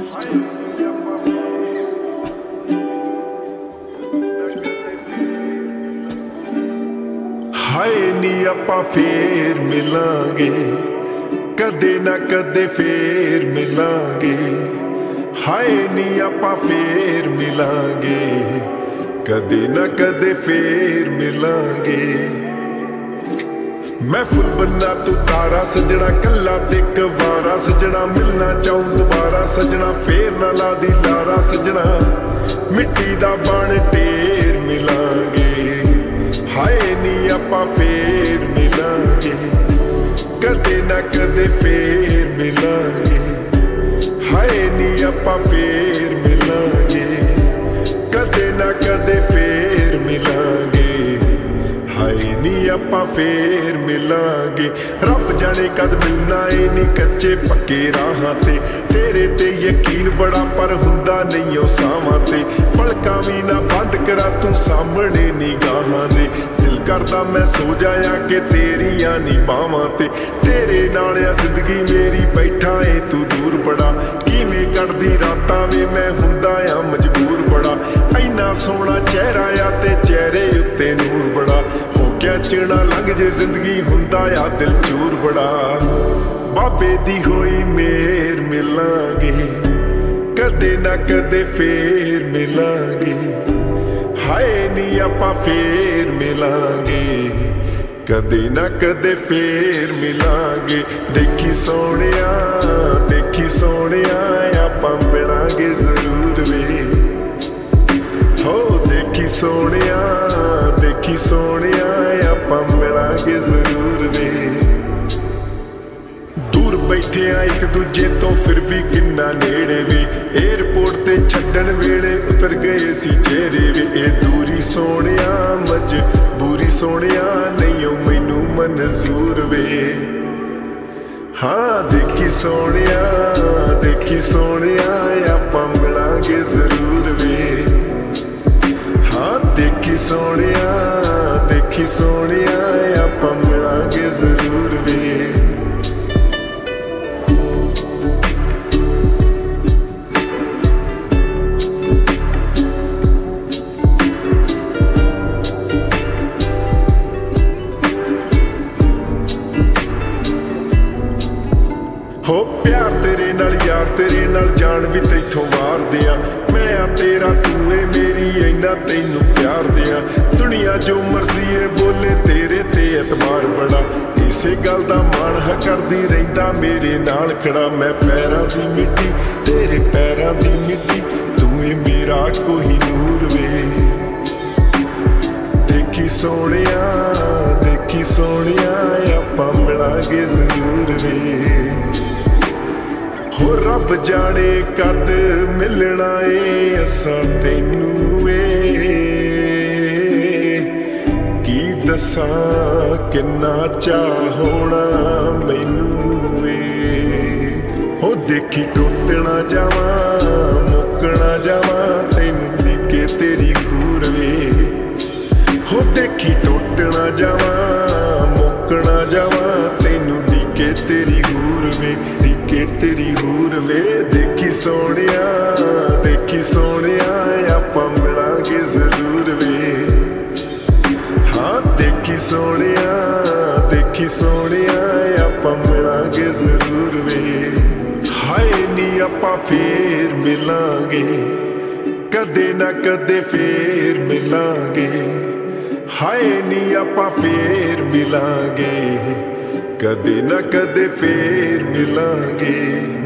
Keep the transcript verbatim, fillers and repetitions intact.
Masters. ਹਾਏ ਨੀ ਆਪਾਂ ਫੇਰ ਮਿਲਾਂਗੇ, ਕਦੇ ਨਾ ਕਦੇ ਫੇਰ ਮਿਲਾਂਗੇ। ਹਾਏ ਨੀ ਆਪਾਂ ਫੇਰ ਮਿਲਾਂਗੇ, ਕਦੇ ਨਾ ਕਦੇ ਫੇਰ ਮਿਲਾਂਗੇ। ਮੈਂ ਫੁੱਲ ਬੰਨਾ ਤੂੰ ਤਾਰਾ ਸਜਣਾ, ਕੱਲਾ ਤੇ ਕਵਾਰਾ ਸਜਣਾ। ਮਿਲਣਾ ਚਾਹੂੰ ਦੁਬਾਰਾ ਸਜਣਾ, ਫੇਰ ਨਾ ਲਾ ਦੀ ਲਾਰਾ ਸਜਣਾ। ਮਿੱਟੀ ਦਾ ਬਣ ਢੇਰ ਮਿਲਾਂਗੇ, ਹਾਏ ਨੀ ਆਪਾਂ ਫੇਰ ਮਿਲਾਂਗੇ, ਕਦੇ ਨਾ ਕਦੇ ਫੇਰ ਮਿਲਾਂਗੇ। ਹਾਏ ਨੀ ਆਪਾਂ ਫੇਰ ਮਿਲਾਂਗੇ, ਕਦੇ ਨਾ ਕਦੇ ਫੇਰ ਮਿਲਾਂਗੇ। ਹਾਏ ਨੀ ਆਪਾਂ ਫੇਰ ਮਿਲਾਂਗੇ। ਰੱਬ ਜਾਣੇ ਕਦ ਮਿਲਣਾ ਏ ਨੀ ਕੱਚੇ ਪੱਕੇ ਰਾਹਾਂ ਤੇ। ਤੇਰੇ ਤੇ ਯਕੀਨ ਬੜਾ ਪਰ ਹੁੰਦਾ ਨਹੀਂ ਉਹ ਸਾਵਾਂ ਤੇ। ਪਲਕਾਂ ਵੀ ਨਾ ਬੰਦ ਕਰਾਂ ਤੂੰ ਸਾਹਮਣੇ ਨਿਗਾਹਾਂ ਦੇ। ਦਿਲ ਕਰਦਾ ਮੈਂ ਸੋ ਜਾਇਆ ਕਿ ਤੇਰੀਆਂ ਨੀ ਬਾਹਾਂ ਤੇ। ਤੇਰੇ ਨਾਲ ਆ ਜ਼ਿੰਦਗੀ ਮੇਰੀ, ਬੈਠਾ ਏ ਤੂੰ ਦੂਰ ਬੜਾ। ਕਿਵੇਂ ਕੱਢਦੀ ਰਾਤਾਂ ਵੇ ਮੈਂ ਹੁੰਦਾ ਆ ਮਜਬੂਰ ਬੜਾ। ਇੰਨਾ ਸੋਹਣਾ ਚਿਹਰਾ ਆ ਤੇ ਚਿਹਰੇ ਉੱਤੇ ਨੂਰ ਬੜਾ। ਹੋ ਗਿਆ ਚਿਣਾ ਲੰਘ ਜੇ ਜ਼ਿੰਦਗੀ, ਹੁੰਦਾ ਆ ਦਿਲ ਚੂਰ ਬੜਾ। ਬਾਬੇ ਦੀ ਹੋਈ ਮੇਰ ਮਿਲਾਂਗੇ, ਕਦੇ ਨਾ ਕਦੇ ਫੇਰ ਮਿਲਾਂਗੇ। ਹਾਏ ਨੀ ਆਪਾਂ ਫੇਰ ਮਿਲਾਂਗੇ, ਕਦੇ ਨਾ ਕਦੇ ਫੇਰ ਮਿਲਾਂਗੇ। ਦੇਖੀ ਸੋਹਣਿਆ ਦੇਖੀ ਸੋਹਣਿਆ ਆਪਾਂ ਮਿਲਾਂਗੇ ਜ਼ਰੂਰ ਵੇ। ਹੋ ਦੇਖੀ ਸੋਹਣਿਆ ਦੇਖੀ ਸੋਹਣਿਆ ਆਪਾਂ ਮਿਲਾਂਗੇ ਜ਼ਰੂਰ ਵੇ। ਦੂਰ ਬੈਠੇ ਆ ਇੱਕ ਦੂਜੇ ਤੋਂ ਫਿਰ ਵੀ ਕਿੰਨਾ ਨੇੜੇ ਵੇ। ਏਅਰਪੋਰਟ ਤੇ ਛੱਡਣ ਵੇਲੇ ਉਤਰ ਗਏ ਸੀ ਚਿਹਰੇ ਵੇ। ਇਹ ਦੂਰੀ ਸੋਹਣਿਆ ਮਜਬੂਰੀ ਸੋਹਣਿਆ ਨਹੀਂ ਉਹ ਮੈਨੂੰ ਮਨਜ਼ੂਰ ਵੇ। ਹਾਂ ਦੇਖੀ ਸੋਹਣਿਆ ਦੇਖੀ ਸੋਹਣਿਆ ਆਪਾਂ ਮਿਲਾਂਗੇ ਜ਼ਰੂਰ ਵੇ। ਹਾਂ ਦੇਖੀ ਸੋਹਣਿਆ ਦੇਖੀ ਸੋਹਣਿਆ ਆਪਾਂ ਮਿਲਾਂਗੇ ਜ਼ਰੂਰ ਵੇ। ਹੋ ਪਿਆਰ ਤੇਰੇ ਨਾਲ ਯਾਰ ਤੇਰੇ ਨਾਲ ਜਾਨ ਵੀ ਤੈਥੋਂ ਵਾਰਦੇ ਆ। ਮੈਂ ਆ ਤੇਰਾ ਤੂੰ ਏ ਮੇਰੀ ਇੰਨਾ ਤੈਨੂੰ ਪਿਆਰ ਦਿਆਂ। ਦੁਨੀਆ ਜੋ ਮਰਜ਼ੀ ਏ ਬੋਲੇ ਤੇਰੇ ਤੇ ਇਤਬਾਰ ਬੜਾ। ਇਸੇ ਗੱਲ ਦਾ ਮਾਣ ਹ ਕਰਦੀ ਰਹਿੰਦਾ ਮੇਰੇ ਨਾਲ ਖੜਾ। ਮੈਂ ਪੈਰਾਂ ਦੀ ਮਿੱਟੀ ਤੇਰੇ ਪੈਰਾਂ ਦੀ ਮਿੱਟੀ, ਤੂੰ ਏ ਮੇਰਾ ਕੋਈ ਨੂਰ ਵੇ। ਦੇਖੀ ਸੋਹਣਿਆ ਦੇਖੀ ਸੋਹਣਿਆ ਆਪਾਂ ਮਿਲਾਂਗੇ ਜ਼ਰੂਰ ਵੇ। ਹੋ ਰੱਬ ਜਾਣੇ ਕਦ ਮਿਲਣਾ ਏ ਅਸਾਂ ਤੈਨੂੰ ਏ। ਕੀ ਦੱਸਾਂ ਕਿੰਨਾ ਚਾਅ ਹੋਣਾ ਮੈਨੂੰ ਏ। ਹੋ ਦੇਖੀ ਟੁੱਟ ਨਾ ਜਾਵਾਂ ਮੁੱਕ ਨਾ ਜਾਵਾਂ ਤੈਨੂੰ ਦਿਖੇ ਤੇਰੀ ਹੂਰ ਵੇ। ਹੋ ਦੇਖੀ ਟੁੱਟ ਨਾ ਜਾਵਾਂ ਮੁੱਕ ਨਾ ਜਾਵਾਂ ਤੈਨੂੰ ਦਿਖੇ ਤੇਰੀ ਹੂਰ ਵੇ। ਦਿਖੇ ਤੇਰੀ ਹੂਰ ਵੇ। ਦੇਖੀ ਸੋਹਣਿਆ ਦੇਖੀ ਸੋਹਣਿਆ ਆਪਾਂ ਮਿਲਾਂਗੇ ਜ਼ਰੂਰ ਵੇ। ਹਾਂ ਦੇਖੀ ਸੋਹਣਿਆ ਦੇਖੀ ਸੋਹਣਿਆ ਆਪਾਂ ਮਿਲਾਂਗੇ ਜ਼ਰੂਰ ਵੇ। ਹਾਏ ਨੀ ਆਪਾਂ ਫੇਰ ਮਿਲਾਂਗੇ, ਕਦੇ ਨਾ ਕਦੇ ਫੇਰ ਮਿਲਾਂਗੇ। ਹਾਏ ਨੀ ਆਪਾਂ ਫੇਰ ਮਿਲਾਂਗੇ, ਕਦੇ ਨਾ ਕਦੇ ਫੇਰ ਮਿਲਾਂਗੇ।